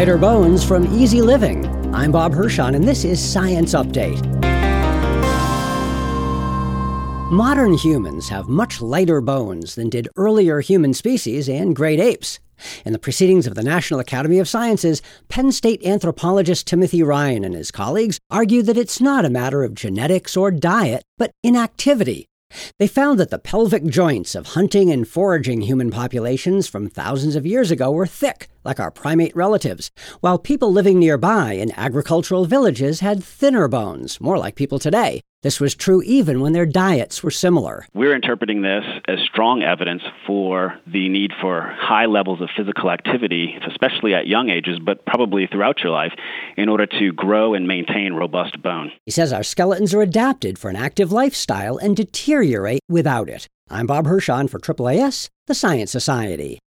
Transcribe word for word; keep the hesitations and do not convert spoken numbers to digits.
lighter bones from easy living. I'm Bob Hirschon, and this is Science Update. Modern humans have much lighter bones than did earlier human species and great apes. In the Proceedings of the National Academy of Sciences, Penn State anthropologist Timothy Ryan and his colleagues argue that it's not a matter of genetics or diet, but inactivity. They found that the pelvic joints of hunting and foraging human populations from thousands of years ago were thick, like our primate relatives, while people living nearby in agricultural villages had thinner bones, more like people today. This was true even when their diets were similar. We're interpreting this as strong evidence for the need for high levels of physical activity, especially at young ages, but probably throughout your life, in order to grow and maintain robust bone. He says our skeletons are adapted for an active lifestyle and deteriorate without it. I'm Bob Hirschon for A A A S, the Science Society.